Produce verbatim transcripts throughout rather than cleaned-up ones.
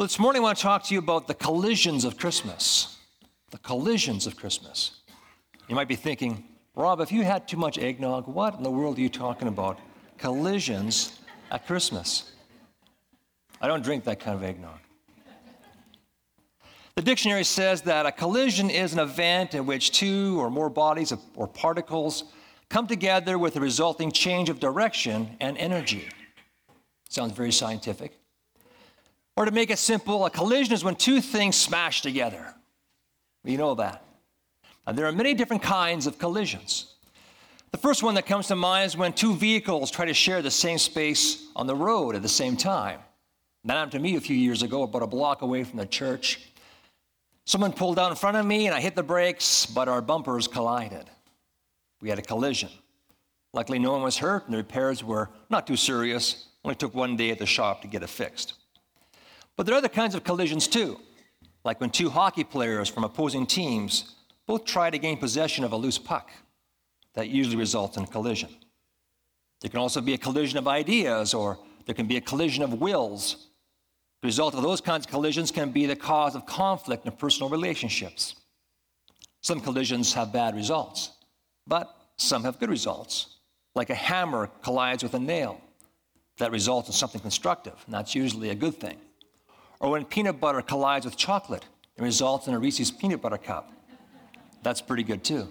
Well, this morning I want to talk to you about the collisions of Christmas. The collisions of Christmas. You might be thinking, Rob, if you had too much eggnog, what in the world are you talking about? Collisions at Christmas. I don't drink that kind of eggnog. The dictionary says that a collision is an event in which two or more bodies or particles come together with a resulting change of direction and energy. Sounds very scientific. Or to make it simple, a collision is when two things smash together. You know that. Now, there are many different kinds of collisions. The first one that comes to mind is when two vehicles try to share the same space on the road at the same time. That happened to me a few years ago, about a block away from the church. Someone pulled out in front of me and I hit the brakes, but our bumpers collided. We had a collision. Luckily, no one was hurt and the repairs were not too serious. Only took one day at the shop to get it fixed. But there are other kinds of collisions too, like when two hockey players from opposing teams both try to gain possession of a loose puck. That usually results in a collision. There can also be a collision of ideas, or there can be a collision of wills. The result of those kinds of collisions can be the cause of conflict in personal relationships. Some collisions have bad results, but some have good results. Like a hammer collides with a nail. That results in something constructive, and that's usually a good thing. Or when peanut butter collides with chocolate, it results in a Reese's peanut butter cup. That's pretty good too.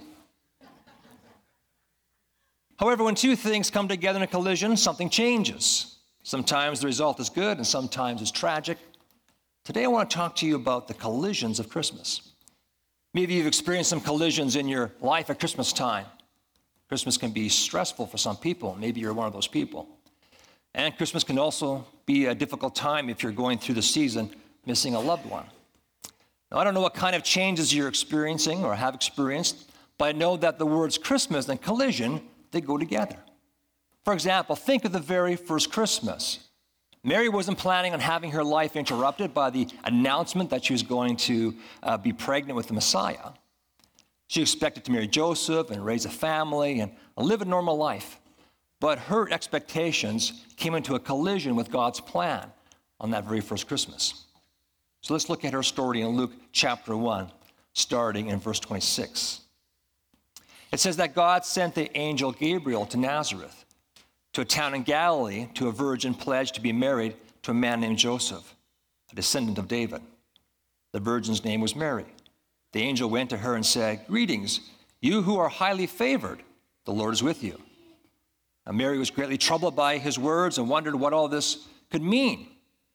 However, when two things come together in a collision, something changes. Sometimes the result is good and sometimes it's tragic. Today I want to talk to you about the collisions of Christmas. Maybe you've experienced some collisions in your life at Christmas time. Christmas can be stressful for some people. Maybe you're one of those people. And Christmas can also be a difficult time if you're going through the season missing a loved one. Now, I don't know what kind of changes you're experiencing or have experienced, but I know that the words Christmas and collision, they go together. For example, think of the very first Christmas. Mary wasn't planning on having her life interrupted by the announcement that she was going to uh, be pregnant with the Messiah. She expected to marry Joseph and raise a family and live a normal life. But her expectations came into a collision with God's plan on that very first Christmas. So let's look at her story in Luke chapter one, starting in verse twenty-six. It says that God sent the angel Gabriel to Nazareth, to a town in Galilee, to a virgin pledged to be married to a man named Joseph, a descendant of David. The virgin's name was Mary. The angel went to her and said, "Greetings, you who are highly favored, the Lord is with you." Now, Mary was greatly troubled by his words and wondered what all this could mean.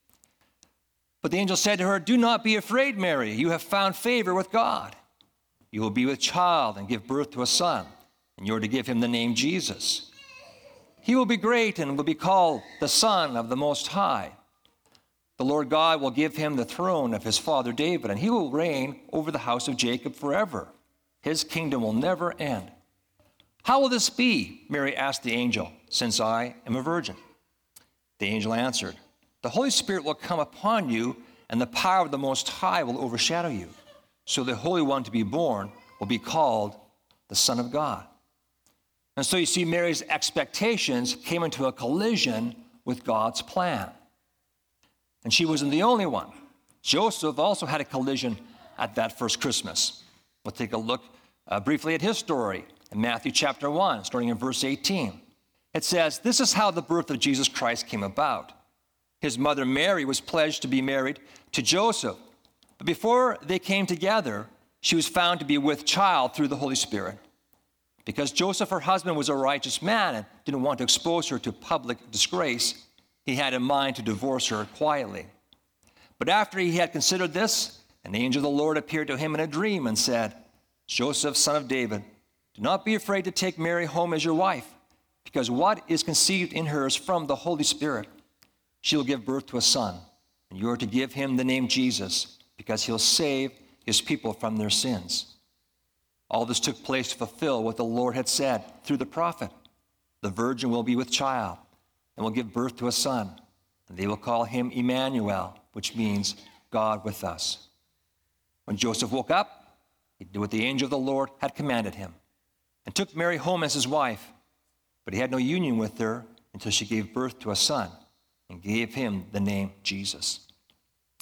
But the angel said to her, "Do not be afraid, Mary. You have found favor with God. You will be with child and give birth to a son, and you are to give him the name Jesus. He will be great and will be called the Son of the Most High. The Lord God will give him the throne of his father David, and he will reign over the house of Jacob forever. His kingdom will never end." "How will this be?" Mary asked the angel, "since I am a virgin?" The angel answered, "The Holy Spirit will come upon you, and the power of the Most High will overshadow you. So the Holy One to be born will be called the Son of God." And so you see, Mary's expectations came into a collision with God's plan. And she wasn't the only one. Joseph also had a collision at that first Christmas. We'll take a look uh, briefly at his story in Matthew chapter one, starting in verse eighteen. It says, "This is how the birth of Jesus Christ came about. His mother Mary was pledged to be married to Joseph. But before they came together, she was found to be with child through the Holy Spirit. Because Joseph, her husband, was a righteous man and didn't want to expose her to public disgrace, he had in mind to divorce her quietly. But after he had considered this, an angel of the Lord appeared to him in a dream and said, 'Joseph, son of David, do not be afraid to take Mary home as your wife, because what is conceived in her is from the Holy Spirit. She will give birth to a son, and you are to give him the name Jesus, because he'll save his people from their sins.' All this took place to fulfill what the Lord had said through the prophet. 'The virgin will be with child and will give birth to a son, and they will call him Emmanuel,' which means God with us." When Joseph woke up, he did what the angel of the Lord had commanded him and took Mary home as his wife. But he had no union with her until she gave birth to a son and gave him the name Jesus.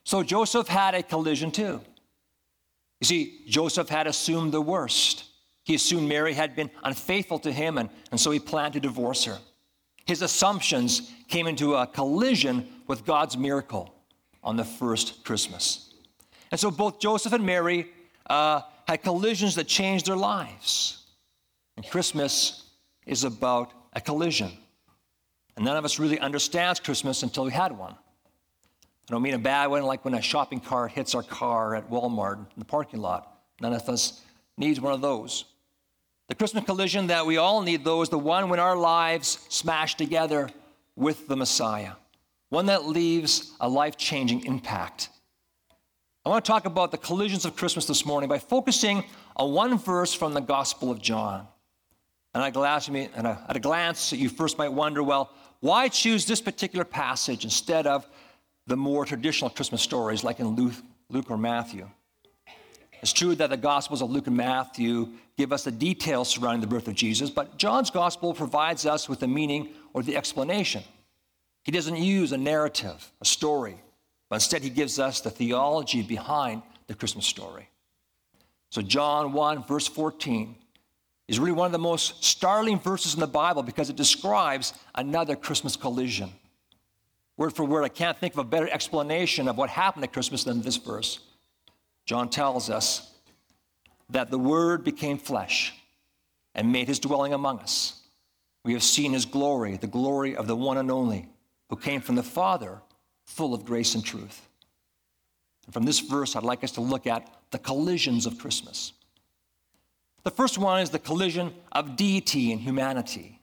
So Joseph had a collision too. You see, Joseph had assumed the worst. He assumed Mary had been unfaithful to him, and, and so he planned to divorce her. His assumptions came into a collision with God's miracle on the first Christmas. And so both Joseph and Mary uh, had collisions that changed their lives. And Christmas is about a collision. And none of us really understands Christmas until we had one. I don't mean a bad one, like when a shopping cart hits our car at Walmart in the parking lot. None of us needs one of those. The Christmas collision that we all need, though, is the one when our lives smash together with the Messiah, one that leaves a life-changing impact. I want to talk about the collisions of Christmas this morning by focusing on one verse from the Gospel of John. And at a glance, you first might wonder, well, why choose this particular passage instead of the more traditional Christmas stories like in Luke, Luke or Matthew? It's true that the Gospels of Luke and Matthew give us the details surrounding the birth of Jesus, but John's Gospel provides us with the meaning or the explanation. He doesn't use a narrative, a story, but instead he gives us the theology behind the Christmas story. So John one, verse fourteen, is really one of the most startling verses in the Bible because it describes another Christmas collision. Word for word, I can't think of a better explanation of what happened at Christmas than this verse. John tells us that the Word became flesh and made his dwelling among us. We have seen his glory, the glory of the one and only, who came from the Father, full of grace and truth. And from this verse, I'd like us to look at the collisions of Christmas. The first one is the collision of deity and humanity.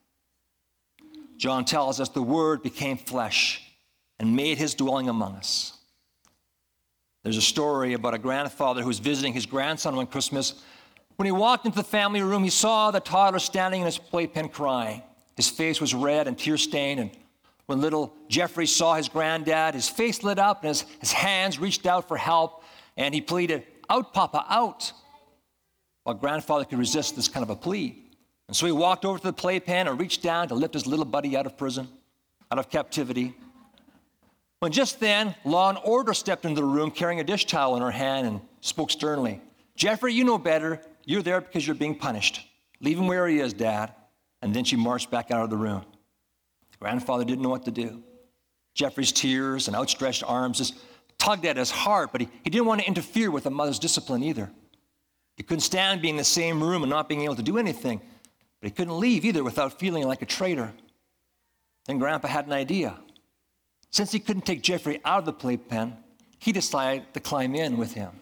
John tells us the Word became flesh and made his dwelling among us. There's a story about a grandfather who was visiting his grandson one Christmas. When he walked into the family room, he saw the toddler standing in his playpen crying. His face was red and tear-stained, and when little Jeffrey saw his granddad, his face lit up and his, his hands reached out for help, and he pleaded, "Out, Papa, out." Well, grandfather could resist this kind of a plea. And so he walked over to the playpen and reached down to lift his little buddy out of prison, out of captivity. When just then, Law and Order stepped into the room carrying a dish towel in her hand and spoke sternly. "Jeffrey, you know better. You're there because you're being punished. Leave him where he is, Dad." And then she marched back out of the room. Grandfather didn't know what to do. Jeffrey's tears and outstretched arms just tugged at his heart, but he, he didn't want to interfere with a mother's discipline either. He couldn't stand being in the same room and not being able to do anything, but he couldn't leave either without feeling like a traitor. Then Grandpa had an idea. Since he couldn't take Jeffrey out of the playpen, he decided to climb in with him.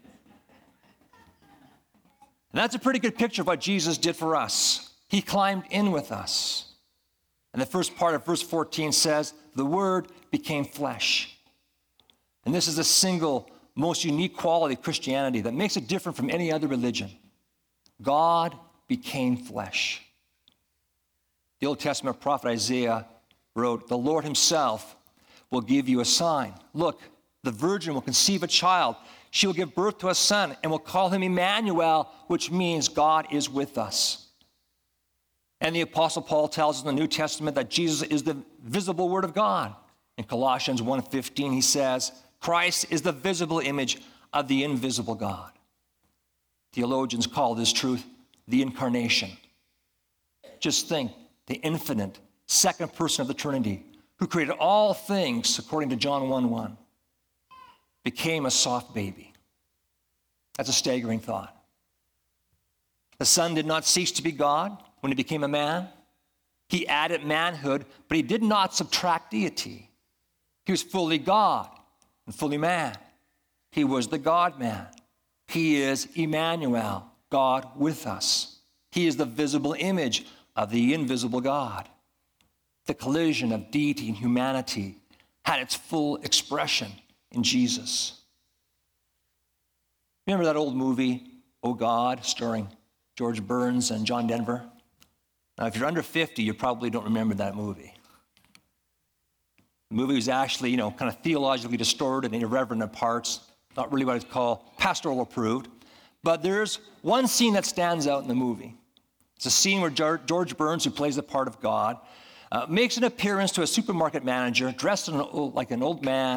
And that's a pretty good picture of what Jesus did for us. He climbed in with us. And the first part of verse fourteen says, the Word became flesh. And this is the single most unique quality of Christianity that makes it different from any other religion. God became flesh. The Old Testament prophet Isaiah wrote, "The Lord himself will give you a sign. Look, the virgin will conceive a child. She will give birth to a son and will call him Emmanuel," which means God is with us. And the Apostle Paul tells us in the New Testament that Jesus is the visible Word of God. In Colossians one fifteen, he says, "Christ is the visible image of the invisible God." Theologians call this truth the incarnation. Just think, the infinite second person of the Trinity, who created all things, according to John one one, became a soft baby. That's a staggering thought. The Son did not cease to be God when he became a man. He added manhood, but he did not subtract deity. He was fully God and fully man. He was the God-man. He is Emmanuel, God with us. He is the visible image of the invisible God. The collision of deity and humanity had its full expression in Jesus. Remember that old movie, Oh God, starring George Burns and John Denver? Now, if you're under fifty, you probably don't remember that movie. The movie was actually, you know, kind of theologically distorted and irreverent in parts, not really what it's called pastoral approved. But there's one scene that stands out in the movie. It's a scene where George Burns, who plays the part of God, uh, makes an appearance to a supermarket manager dressed in an old, like an old man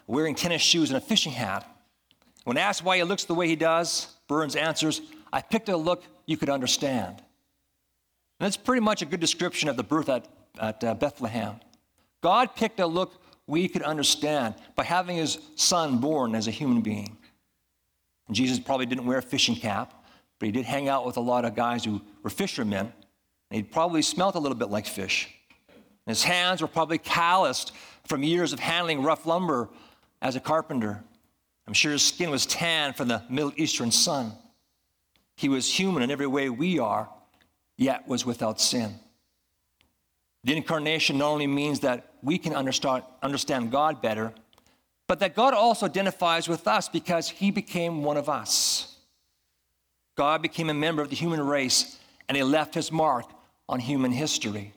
wearing tennis shoes and a fishing hat. When asked why he looks the way he does, Burns answers, "I picked a look you could understand." And that's pretty much a good description of the birth at, at uh, Bethlehem. God picked a look we could understand by having his son born as a human being. And Jesus probably didn't wear a fishing cap, but he did hang out with a lot of guys who were fishermen, and he probably smelled a little bit like fish. And his hands were probably calloused from years of handling rough lumber as a carpenter. I'm sure his skin was tan from the Middle Eastern sun. He was human in every way we are, yet was without sin. The incarnation not only means that we can understand, understand God better, but that God also identifies with us because he became one of us. God became a member of the human race, and he left his mark on human history.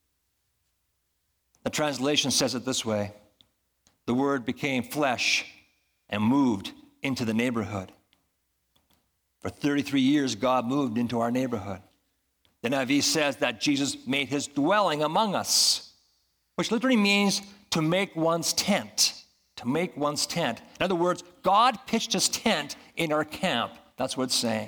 The translation says it this way: the Word became flesh and moved into the neighborhood. For thirty-three years, God moved into our neighborhood. The N I V says that Jesus made his dwelling among us, which literally means to make one's tent, to make one's tent. In other words, God pitched his tent in our camp. That's what it's saying.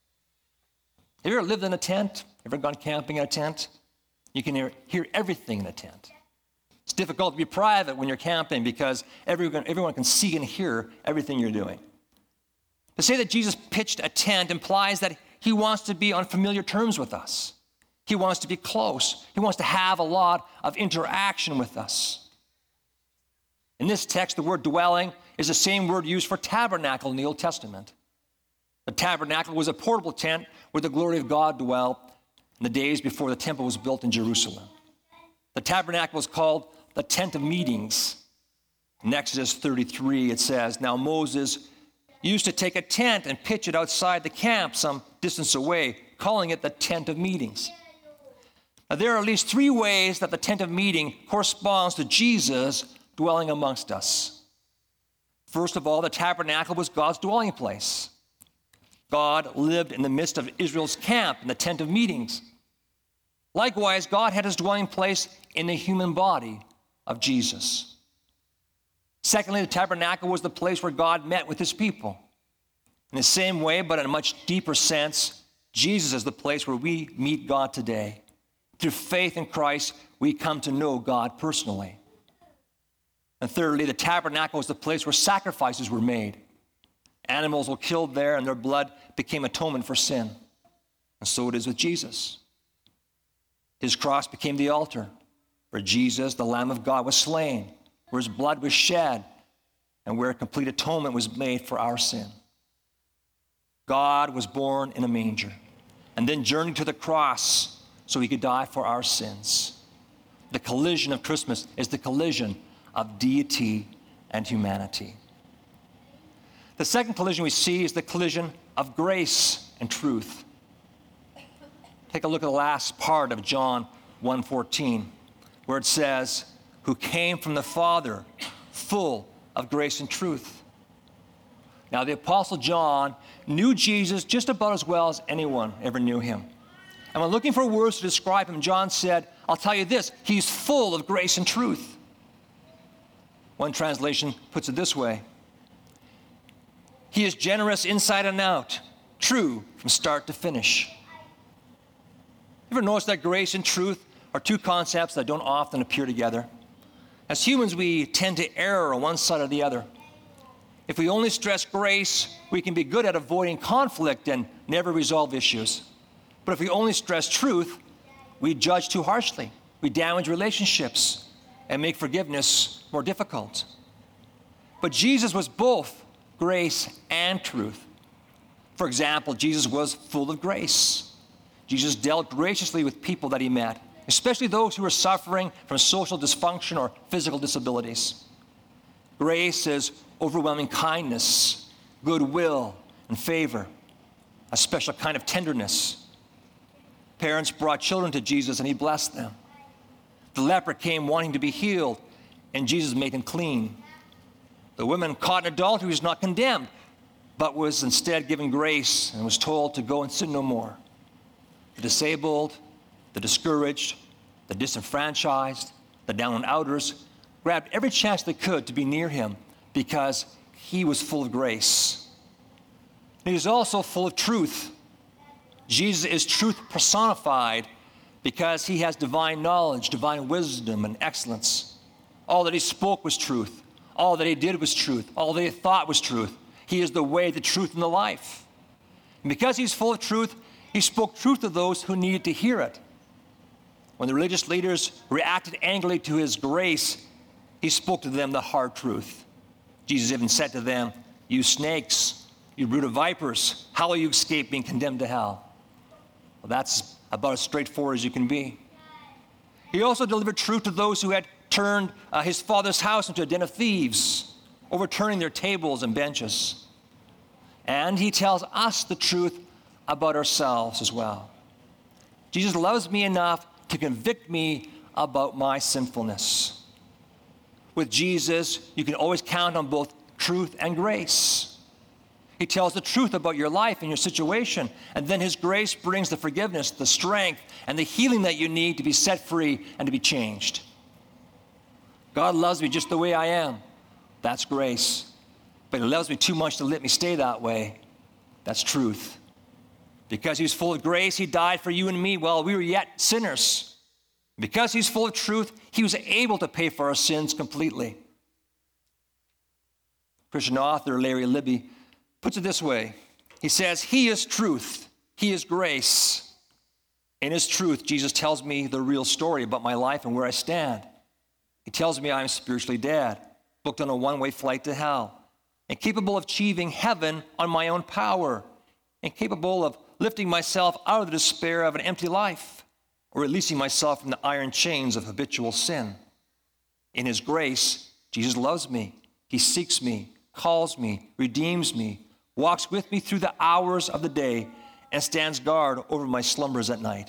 Have you ever lived in a tent? Ever gone camping in a tent? You can hear, hear everything in a tent. It's difficult to be private when you're camping because everyone, everyone can see and hear everything you're doing. To say that Jesus pitched a tent implies that he wants to be on familiar terms with us. He wants to be close. He wants to have a lot of interaction with us. In this text, the word dwelling is the same word used for tabernacle in the Old Testament. The tabernacle was a portable tent where the glory of God dwelt in the days before the temple was built in Jerusalem. The tabernacle was called the tent of meetings. In Exodus thirty-three, it says, "Now Moses used to take a tent and pitch it outside the camp some distance away, calling it the tent of meetings." Now, there are at least three ways that the tent of meeting corresponds to Jesus dwelling amongst us. First of all, the tabernacle was God's dwelling place. God lived in the midst of Israel's camp in the tent of meetings. Likewise, God had his dwelling place in the human body of Jesus. Secondly, the tabernacle was the place where God met with his people. In the same way, but in a much deeper sense, Jesus is the place where we meet God today. Through faith in Christ, we come to know God personally. And thirdly, the tabernacle was the place where sacrifices were made. Animals were killed there, and their blood became atonement for sin. And so it is with Jesus. His cross became the altar where Jesus, the Lamb of God, was slain, where his blood was shed, and where complete atonement was made for our sin. God was born in a manger and then journeyed to the cross so he could die for our sins. The collision of Christmas is the collision of deity and humanity. The second collision we see is the collision of grace and truth. Take a look at the last part of John one fourteen, where it says, "Who came from the Father, full of grace and truth." Now, the Apostle John knew Jesus just about as well as anyone ever knew him. And when looking for words to describe him, John said, "I'll tell you this, he's full of grace and truth." One translation puts it this way: "He is generous inside and out, true from start to finish." You ever notice that grace and truth are two concepts that don't often appear together? As humans, we tend to err on one side or the other. If we only stress grace, we can be good at avoiding conflict and never resolve issues. But if we only stress truth, we judge too harshly. We damage relationships and make forgiveness more difficult. But Jesus was both grace and truth. For example, Jesus was full of grace. Jesus dealt graciously with people that he met, especially those who were suffering from social dysfunction or physical disabilities. Grace is overwhelming kindness, goodwill, and favor, a special kind of tenderness. Parents brought children to Jesus and he blessed them. The leper came wanting to be healed, and Jesus made him clean. The woman caught in adultery was not condemned, but was instead given grace and was told to go and sin no more. The disabled, the discouraged, the disenfranchised, the down and outers grabbed every chance they could to be near him because he was full of grace. He was also full of truth. Jesus is truth personified because he has divine knowledge, divine wisdom, and excellence. All that he spoke was truth. All that he did was truth. All that he thought was truth. He is the way, the truth, and the life. And because he's full of truth, he spoke truth to those who needed to hear it. When the religious leaders reacted angrily to his grace, he spoke to them the hard truth. Jesus even said to them, "You snakes, you brood of vipers, how will you escape being condemned to hell?" Well, that's about as straightforward as you can be. He also delivered truth to those who had turned uh, his father's house into a den of thieves, overturning their tables and benches. And he tells us the truth about ourselves as well. Jesus loves me enough to convict me about my sinfulness. With Jesus, you can always count on both truth and grace. He tells the truth about your life and your situation, and then his grace brings the forgiveness, the strength, and the healing that you need to be set free and to be changed. God loves me just the way I am. That's grace. But he loves me too much to let me stay that way. That's truth. Because he's full of grace, he died for you and me while we were yet sinners. Because he's full of truth, he was able to pay for our sins completely. Christian author Larry Libby puts it this way. He says, he is truth. He is grace. In his truth, Jesus tells me the real story about my life and where I stand. He tells me I'm spiritually dead, booked on a one-way flight to hell, incapable of achieving heaven on my own power, incapable of lifting myself out of the despair of an empty life, or releasing myself from the iron chains of habitual sin. In his grace, Jesus loves me. He seeks me, calls me, redeems me, walks with me through the hours of the day, and stands guard over my slumbers at night.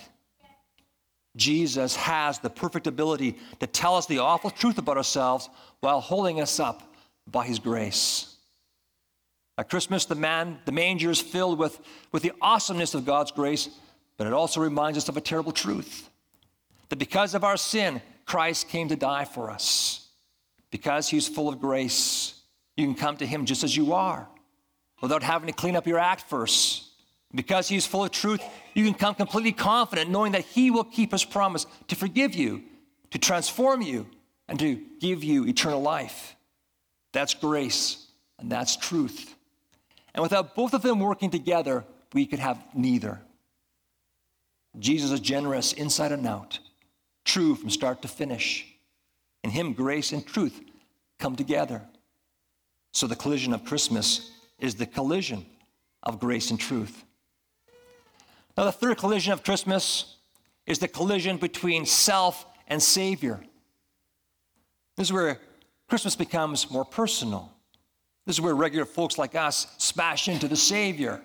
Jesus has the perfect ability to tell us the awful truth about ourselves while holding us up by his grace. At Christmas, the, man, the manger is filled with, with the awesomeness of God's grace, but it also reminds us of a terrible truth, that because of our sin, Christ came to die for us. Because he's full of grace, you can come to him just as you are, without having to clean up your act first. Because he's full of truth, you can come completely confident, knowing that he will keep his promise to forgive you, to transform you, and to give you eternal life. That's grace, and that's truth. And without both of them working together, we could have neither. Jesus is generous inside and out, true from start to finish. In him, grace and truth come together. So the collision of Christmas is the collision of grace and truth. Now, the third collision of Christmas is the collision between self and Savior. This is where Christmas becomes more personal. This is where regular folks like us smash into the Savior.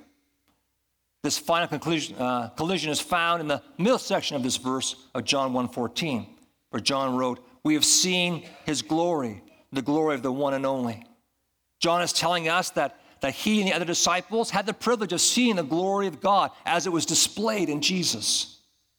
This final conclusion, uh, collision is found in the middle section of this verse of John one fourteen, where John wrote, "We have seen his glory, the glory of the one and only." John is telling us that that he and the other disciples had the privilege of seeing the glory of God as it was displayed in Jesus.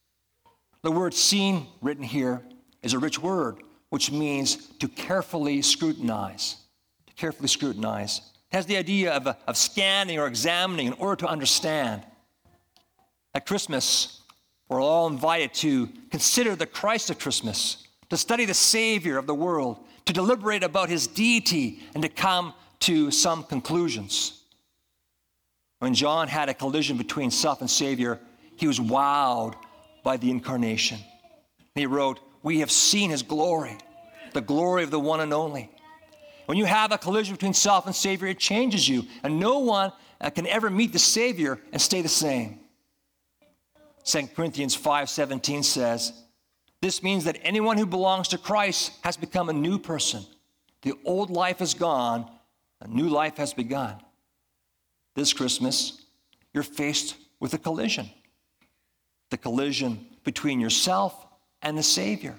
The word seen written here is a rich word, which means to carefully scrutinize. To carefully scrutinize. It has the idea of, of scanning or examining in order to understand. At Christmas, we're all invited to consider the Christ of Christmas, to study the Savior of the world, to deliberate about his deity, and to come to some conclusions. When John had a collision between self and Savior, he was wowed by the incarnation. He wrote, "We have seen his glory, the glory of the one and only." When you have a collision between self and Savior, it changes you, and no one can ever meet the Savior and stay the same. Second Corinthians five seventeen says, "This means that anyone who belongs to Christ has become a new person. The old life is gone, a new life has begun." This Christmas, you're faced with a collision. The collision between yourself and the Savior.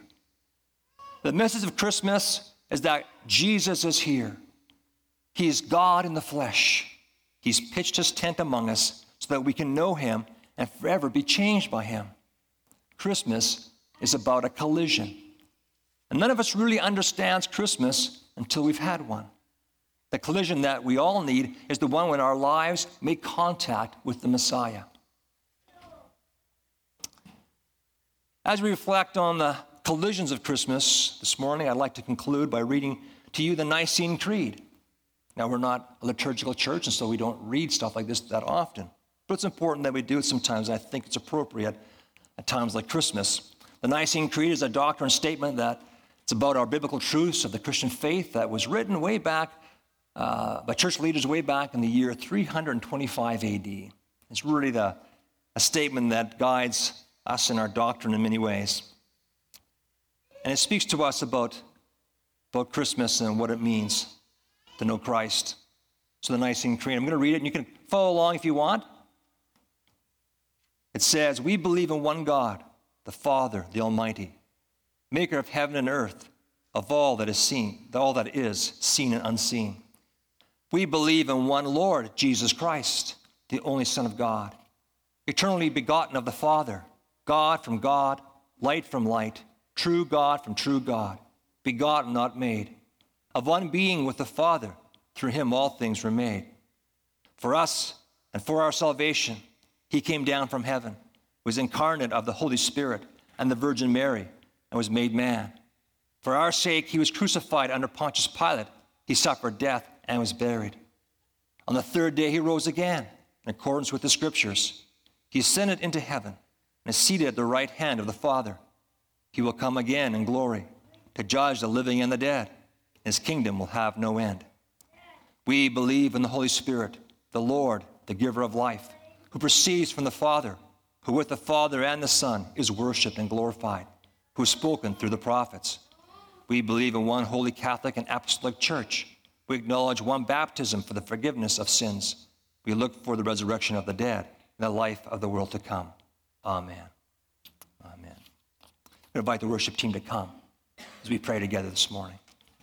The message of Christmas is that Jesus is here. He is God in the flesh. He's pitched his tent among us so that we can know him and forever be changed by him. Christmas is about a collision. And none of us really understands Christmas until we've had one. The collision that we all need is the one when our lives make contact with the Messiah. As we reflect on the collisions of Christmas this morning, I'd like to conclude by reading to you the Nicene Creed. Now, we're not a liturgical church, and so we don't read stuff like this that often. But it's important that we do it sometimes. I think it's appropriate at times like Christmas. The Nicene Creed is a doctrine statement that it's about our biblical truths of the Christian faith that was written way back uh, by church leaders way back in the year three twenty-five A D. It's really the, a statement that guides us in our doctrine in many ways. And it speaks to us about, about Christmas and what it means to know Christ. So the Nicene Creed, I'm going to read it, and you can follow along if you want. It says, "We believe in one God, the Father, the Almighty, maker of heaven and earth, of all that is seen, all that is seen and unseen. We believe in one Lord, Jesus Christ, the only Son of God, eternally begotten of the Father, God from God, light from light, true God from true God, begotten, not made, of one being with the Father. Through him all things were made. For us and for our salvation, he came down from heaven, was incarnate of the Holy Spirit and the Virgin Mary, and was made man. For our sake, he was crucified under Pontius Pilate. He suffered death and was buried. On the third day, he rose again, in accordance with the Scriptures. He ascended into heaven and is seated at the right hand of the Father. He will come again in glory to judge the living and the dead. His kingdom will have no end. We believe in the Holy Spirit, the Lord, the giver of life, who proceeds from the Father, who with the Father and the Son is worshiped and glorified, who has spoken through the prophets. We believe in one holy Catholic and apostolic church. We acknowledge one baptism for the forgiveness of sins. We look for the resurrection of the dead and the life of the world to come. Amen. Amen. I invite the worship team to come as we pray together this morning.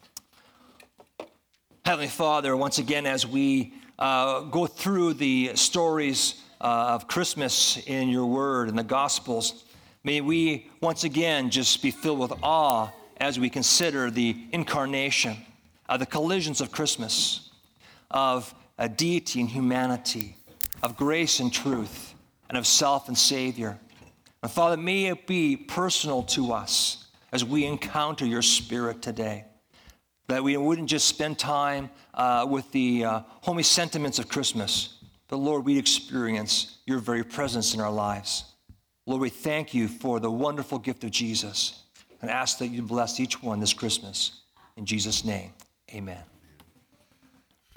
Heavenly Father, once again, as we uh, go through the stories uh, of Christmas in your word and the Gospels, may we once again just be filled with awe as we consider the incarnation, uh, the collisions of Christmas, of uh, deity and humanity, of grace and truth, and of self and Savior. And Father, may it be personal to us as we encounter your Spirit today, that we wouldn't just spend time uh, with the uh, homey sentiments of Christmas, but Lord, we'd experience your very presence in our lives. Lord, we thank you for the wonderful gift of Jesus and ask that you bless each one this Christmas. In Jesus' name, amen.